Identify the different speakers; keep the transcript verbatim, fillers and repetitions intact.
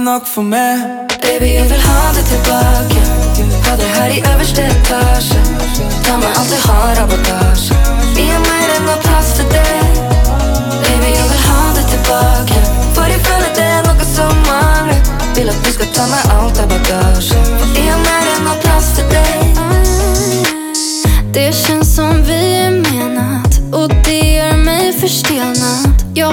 Speaker 1: nog för mig.
Speaker 2: Baby, jag vill ha det tillbaka. Ha det här i översta etagen. Ta mig alltid ha rabattage.